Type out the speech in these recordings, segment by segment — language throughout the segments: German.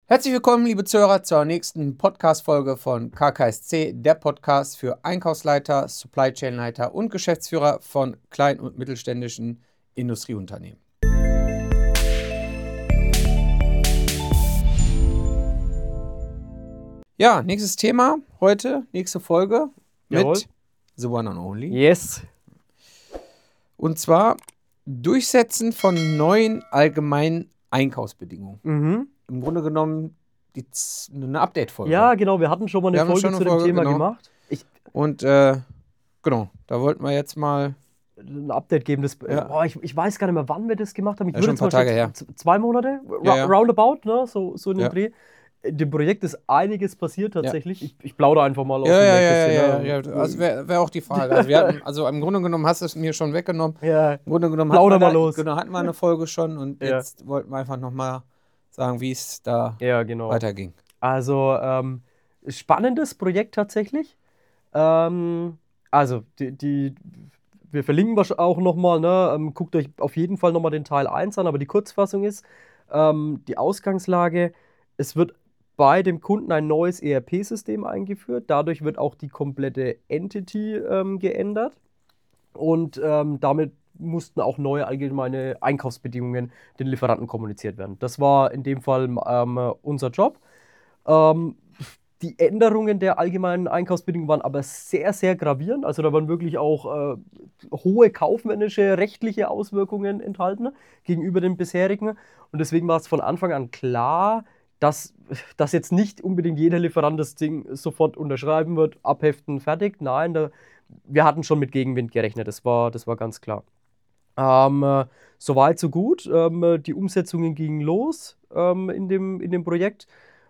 Herzlich willkommen, liebe Zuhörer, zur nächsten Podcast-Folge von KKSC, der Podcast für Einkaufsleiter, Supply Chain Leiter und Geschäftsführer von kleinen und mittelständischen Industrieunternehmen. Ja, nächstes Thema heute, nächste Folge Jawohl. mit The One and Only. Yes. Und zwar Durchsetzen von neuen allgemeinen Einkaufsbedingungen. Im Grunde genommen eine Update-Folge. Ja, genau, wir hatten schon mal eine Folge zu dem Thema gemacht. Und genau, da wollten wir jetzt mal ein Update geben. Ich weiß gar nicht mehr, wann wir das gemacht haben. Ja, schon ein paar Tage her. 2 Monate? Ja. Roundabout, ne? So in dem Ja. Dreh. Dem Projekt ist einiges passiert tatsächlich. Ja. Ich plaudere einfach mal aus dem Ja. Nähkästchen. Also wäre auch die Frage. Also im Grunde genommen hast du es mir schon weggenommen. Ja. Im Grunde genommen Plauder mal los. hatten wir eine Folge schon und Ja. jetzt wollten wir einfach nochmal sagen, wie es da Genau. weiterging. Also, spannendes Projekt tatsächlich. Wir verlinken auch nochmal, ne? Guckt euch auf jeden Fall nochmal den Teil 1 an, aber die Kurzfassung ist, die Ausgangslage, es wird bei dem Kunden ein neues ERP-System eingeführt, dadurch wird auch die komplette Entity geändert und damit mussten auch neue allgemeine Einkaufsbedingungen den Lieferanten kommuniziert werden. Das war in dem Fall unser Job. Die Änderungen der allgemeinen Einkaufsbedingungen waren aber sehr, sehr gravierend. Also da waren wirklich auch hohe kaufmännische, rechtliche Auswirkungen enthalten gegenüber den bisherigen. Und deswegen war es von Anfang an klar, dass jetzt nicht unbedingt jeder Lieferant das Ding sofort unterschreiben wird, abheften, fertig. Nein, wir hatten schon mit Gegenwind gerechnet, das war ganz klar. Soweit, so gut. Die Umsetzungen gingen los in dem Projekt.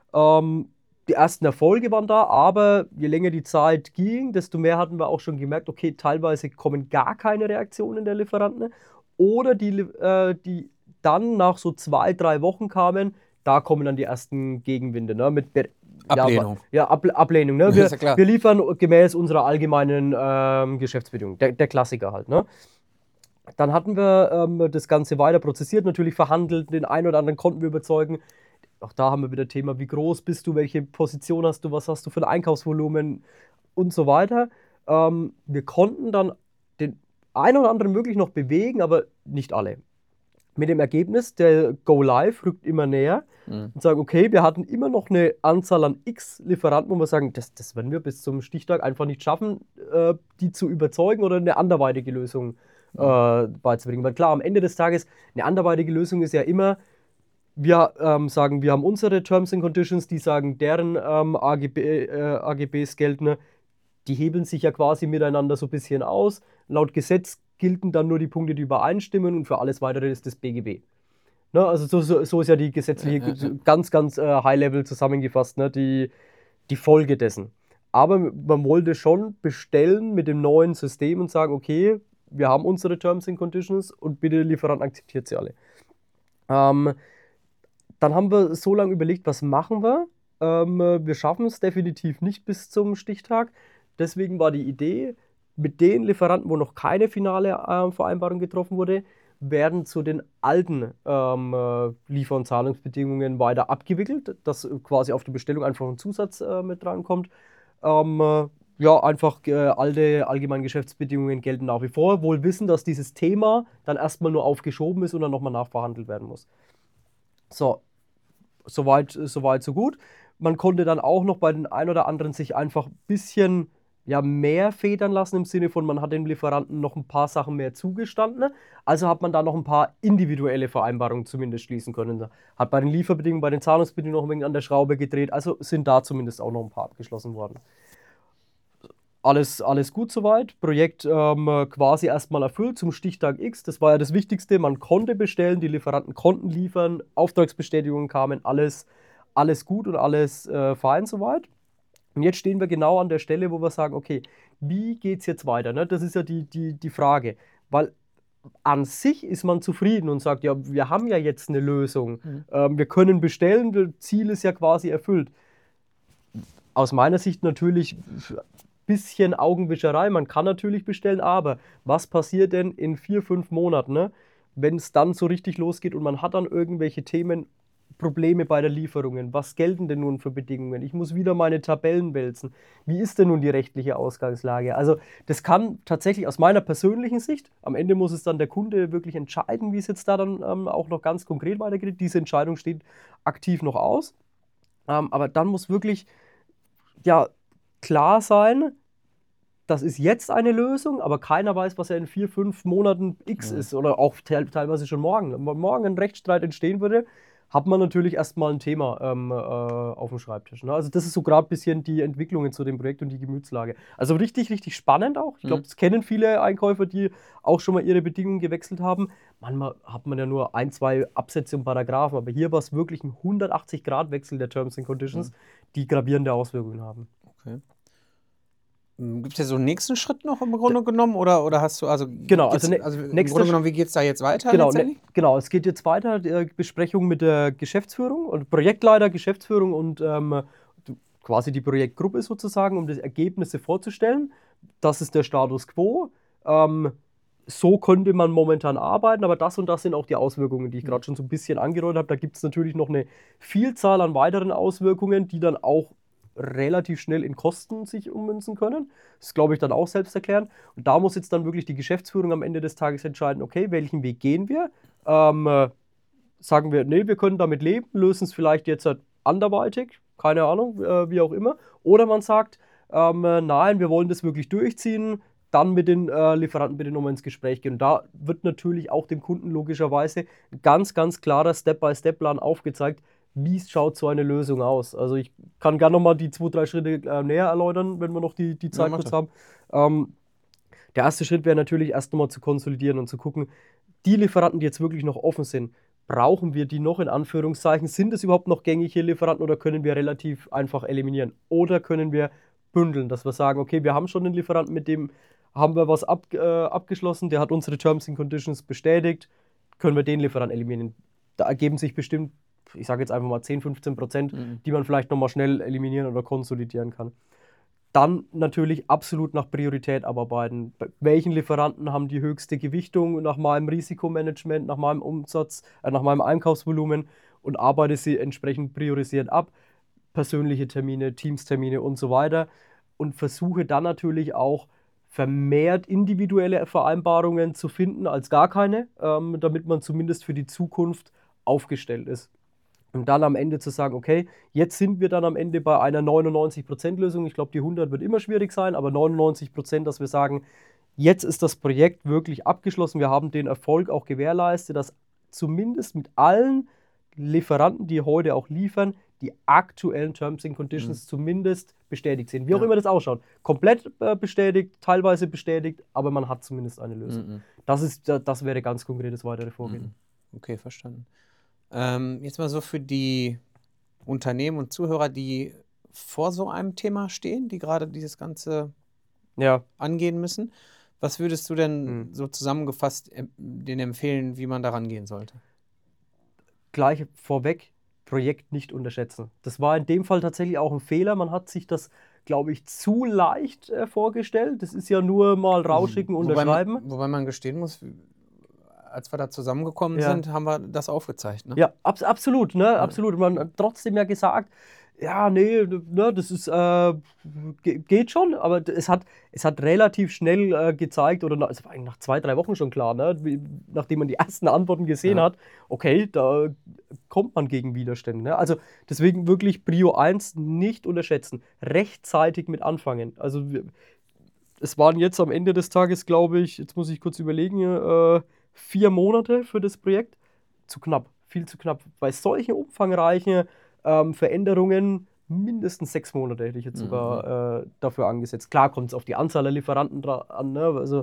Die ersten Erfolge waren da, aber je länger die Zeit ging, desto mehr hatten wir auch schon gemerkt, okay, teilweise kommen gar keine Reaktionen der Lieferanten oder die dann nach so 2-3 Wochen kamen, da kommen dann die ersten Gegenwinde, ne, mit Ablehnung. Ablehnung. Ne? Ja, ist ja klar. Wir liefern gemäß unserer allgemeinen Geschäftsbedingungen, der Klassiker halt. Ne? Dann hatten wir das Ganze weiter prozessiert, natürlich verhandelt, den einen oder anderen konnten wir überzeugen. Auch da haben wir wieder Thema, wie groß bist du, welche Position hast du, was hast du für ein Einkaufsvolumen und so weiter. Wir konnten dann den einen oder anderen wirklich noch bewegen, aber nicht alle. Mit dem Ergebnis, der Go Live rückt immer näher und sagen, okay, wir hatten immer noch eine Anzahl an X Lieferanten, wo wir sagen, das werden wir bis zum Stichtag einfach nicht schaffen, die zu überzeugen oder eine anderweitige Lösung beizubringen. Weil klar, am Ende des Tages, eine anderweitige Lösung ist ja immer, wir sagen, wir haben unsere Terms and Conditions, die sagen, deren AGBs gelten, die hebeln sich ja quasi miteinander so ein bisschen aus. Laut Gesetz gelten dann nur die Punkte, die übereinstimmen und für alles Weitere ist das BGB. Ne, also so ist ja die gesetzliche, ganz High-Level zusammengefasst, ne, die Folge dessen. Aber man wollte schon bestellen mit dem neuen System und sagen, okay, wir haben unsere Terms and Conditions und bitte Lieferant akzeptiert sie alle. Dann haben wir so lange überlegt, was machen wir? Wir schaffen es definitiv nicht bis zum Stichtag. Deswegen war die Idee, mit den Lieferanten, wo noch keine finale Vereinbarung getroffen wurde, werden zu den alten Liefer- und Zahlungsbedingungen weiter abgewickelt, dass quasi auf die Bestellung einfach ein Zusatz mit drankommt. Einfach alte allgemeine Geschäftsbedingungen gelten nach wie vor, wohl wissen, dass dieses Thema dann erstmal nur aufgeschoben ist und dann nochmal nachverhandelt werden muss. So, soweit, so gut. Man konnte dann auch noch bei den ein oder anderen sich einfach ein bisschen mehr federn lassen, im Sinne von, man hat dem Lieferanten noch ein paar Sachen mehr zugestanden. Also hat man da noch ein paar individuelle Vereinbarungen zumindest schließen können. Hat bei den Lieferbedingungen, bei den Zahlungsbedingungen noch ein wenig an der Schraube gedreht. Also sind da zumindest auch noch ein paar abgeschlossen worden. Alles gut soweit. Projekt quasi erstmal erfüllt zum Stichtag X. Das war ja das Wichtigste. Man konnte bestellen, die Lieferanten konnten liefern, Auftragsbestätigungen kamen, alles gut und alles fein soweit. Und jetzt stehen wir genau an der Stelle, wo wir sagen, okay, wie geht es jetzt weiter? Ne? Das ist ja die Frage. Weil an sich ist man zufrieden und sagt, ja, wir haben ja jetzt eine Lösung. Wir können bestellen, das Ziel ist ja quasi erfüllt. Aus meiner Sicht natürlich bisschen Augenwischerei. Man kann natürlich bestellen, aber was passiert denn in 4-5 Monaten, ne? Wenn es dann so richtig losgeht und man hat dann irgendwelche Themen Probleme bei der Lieferung? Was gelten denn nun für Bedingungen? Ich muss wieder meine Tabellen wälzen. Wie ist denn nun die rechtliche Ausgangslage? Also das kann tatsächlich aus meiner persönlichen Sicht, am Ende muss es dann der Kunde wirklich entscheiden, wie es jetzt da dann auch noch ganz konkret weitergeht. Diese Entscheidung steht aktiv noch aus. Aber dann muss wirklich ja, klar sein, das ist jetzt eine Lösung, aber keiner weiß, was ja in 4, 5 Monaten X ist oder auch teilweise schon morgen. Wenn morgen ein Rechtsstreit entstehen würde, hat man natürlich erstmal ein Thema auf dem Schreibtisch. Ne? Also das ist so gerade ein bisschen die Entwicklungen zu dem Projekt und die Gemütslage. Also richtig, richtig spannend auch. Ich glaube, das kennen viele Einkäufer, die auch schon mal ihre Bedingungen gewechselt haben. Manchmal hat man ja nur 1, 2 Absätze und Paragraphen, aber hier war es wirklich ein 180-Grad-Wechsel der Terms and Conditions, die gravierende Auswirkungen haben. Okay. Gibt es ja so einen nächsten Schritt noch im Grunde genommen oder hast du, also, Genau, also im Grunde genommen, wie geht es da jetzt weiter letztendlich? Genau, es geht jetzt weiter, die Besprechung mit der Geschäftsführung und Projektleiter, Geschäftsführung und quasi die Projektgruppe sozusagen, um die Ergebnisse vorzustellen. Das ist der Status quo. So könnte man momentan arbeiten, aber das und das sind auch die Auswirkungen, die ich gerade schon so ein bisschen angedeutet habe. Da gibt es natürlich noch eine Vielzahl an weiteren Auswirkungen, die dann auch relativ schnell in Kosten sich ummünzen können. Das ist, glaube ich, dann auch selbsterklärend. Und da muss jetzt dann wirklich die Geschäftsführung am Ende des Tages entscheiden, okay, welchen Weg gehen wir? Sagen wir, nee, wir können damit leben, lösen es vielleicht jetzt halt anderweitig, keine Ahnung, wie auch immer. Oder man sagt, nein, wir wollen das wirklich durchziehen, dann mit den Lieferanten bitte nochmal ins Gespräch gehen. Und da wird natürlich auch dem Kunden logischerweise ein ganz, ganz klarer Step-by-Step-Plan aufgezeigt, wie schaut so eine Lösung aus. Also ich kann gerne nochmal die 2, 3 Schritte näher erläutern, wenn wir noch die Zeit kurz haben. Der erste Schritt wäre natürlich erst nochmal zu konsolidieren und zu gucken, die Lieferanten, die jetzt wirklich noch offen sind, brauchen wir die noch in Anführungszeichen? Sind es überhaupt noch gängige Lieferanten oder können wir relativ einfach eliminieren? Oder können wir bündeln, dass wir sagen, okay, wir haben schon einen Lieferanten, mit dem haben wir was abgeschlossen, der hat unsere Terms and Conditions bestätigt, können wir den Lieferanten eliminieren. Da ergeben sich bestimmt, ich sage jetzt einfach mal 10-15%, die man vielleicht nochmal schnell eliminieren oder konsolidieren kann. Dann natürlich absolut nach Priorität abarbeiten. Welchen Lieferanten haben die höchste Gewichtung nach meinem Risikomanagement, nach meinem Umsatz, nach meinem Einkaufsvolumen und arbeite sie entsprechend priorisiert ab. Persönliche Termine, Teamstermine und so weiter. Und versuche dann natürlich auch vermehrt individuelle Vereinbarungen zu finden als gar keine, damit man zumindest für die Zukunft aufgestellt ist. Und dann am Ende zu sagen, okay, jetzt sind wir dann am Ende bei einer 99%-Lösung. Ich glaube, die 100 wird immer schwierig sein, aber 99%, dass wir sagen, jetzt ist das Projekt wirklich abgeschlossen. Wir haben den Erfolg auch gewährleistet, dass zumindest mit allen Lieferanten, die heute auch liefern, die aktuellen Terms and Conditions zumindest bestätigt sind. Wie auch immer das ausschaut. Komplett bestätigt, teilweise bestätigt, aber man hat zumindest eine Lösung. Das wäre ganz konkretes weitere Vorgehen. Okay, verstanden. Jetzt mal so für die Unternehmen und Zuhörer, die vor so einem Thema stehen, die gerade dieses Ganze angehen müssen. Was würdest du denn so zusammengefasst denen empfehlen, wie man da rangehen sollte? Gleich vorweg, Projekt nicht unterschätzen. Das war in dem Fall tatsächlich auch ein Fehler. Man hat sich das, glaube ich, zu leicht vorgestellt. Das ist ja nur mal rausschicken, unterschreiben. Wobei man gestehen muss, als wir da zusammengekommen sind, haben wir das aufgezeigt. Ne? Ja, absolut, ne? Absolut. Man hat trotzdem ja gesagt, ja, nee, ne, das ist, geht schon, aber es hat relativ schnell gezeigt, oder es war eigentlich nach 2, 3 Wochen schon klar, ne, nachdem man die ersten Antworten gesehen hat, okay, da kommt man gegen Widerstände. Ne? Also deswegen wirklich Prio 1 nicht unterschätzen, rechtzeitig mit anfangen. Also es waren jetzt am Ende des Tages, glaube ich, jetzt muss ich kurz überlegen, 4 Monate für das Projekt. Zu knapp, viel zu knapp. Bei solchen umfangreichen Veränderungen mindestens 6 Monate hätte ich jetzt sogar dafür angesetzt. Klar kommt es auf die Anzahl der Lieferanten an, ne? Also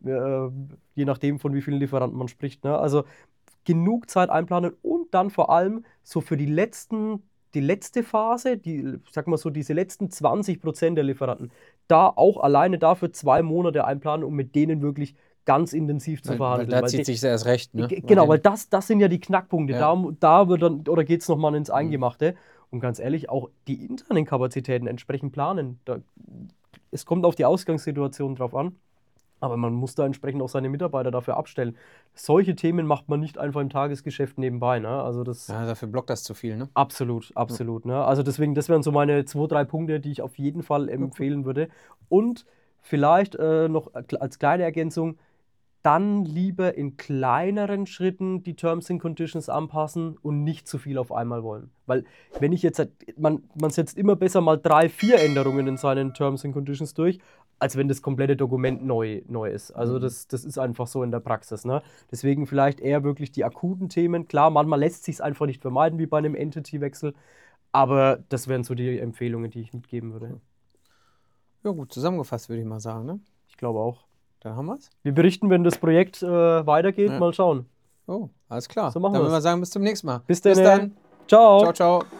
je nachdem, von wie vielen Lieferanten man spricht. Ne? Also genug Zeit einplanen und dann vor allem so für die letzte Phase, sag mal so, diese letzten 20% der Lieferanten, da auch alleine dafür 2 Monate einplanen, um mit denen wirklich ganz intensiv zu verhandeln. Weil da zieht sich erst recht, ne? Genau, weil das sind ja die Knackpunkte. Ja. Da wird dann, oder geht es nochmal ins Eingemachte. Und ganz ehrlich, auch die internen Kapazitäten entsprechend planen. Es kommt auf die Ausgangssituation drauf an. Aber man muss da entsprechend auch seine Mitarbeiter dafür abstellen. Solche Themen macht man nicht einfach im Tagesgeschäft nebenbei. Ne? Also das Ja, dafür blockt das zu viel, ne? absolut, absolut. Ne? Also deswegen, das wären so meine 2, 3 Punkte, die ich auf jeden Fall empfehlen würde. Und vielleicht noch als kleine Ergänzung, dann lieber in kleineren Schritten die Terms and Conditions anpassen und nicht zu viel auf einmal wollen. Weil wenn ich jetzt, man setzt immer besser mal 3, 4 Änderungen in seinen Terms and Conditions durch, als wenn das komplette Dokument neu ist. Also das ist einfach so in der Praxis. Ne? Deswegen vielleicht eher wirklich die akuten Themen. Klar, manchmal lässt sich es einfach nicht vermeiden, wie bei einem Entity-Wechsel. Aber das wären so die Empfehlungen, die ich mitgeben würde. Ja, gut zusammengefasst, würde ich mal sagen, ne? Ich glaube auch. Dann haben wir's. Wir berichten, wenn das Projekt weitergeht. Ja. Mal schauen. Oh, alles klar. So machen Dann wir's. würden wir sagen, bis zum nächsten Mal. Bis dann. Ciao. Ciao, ciao.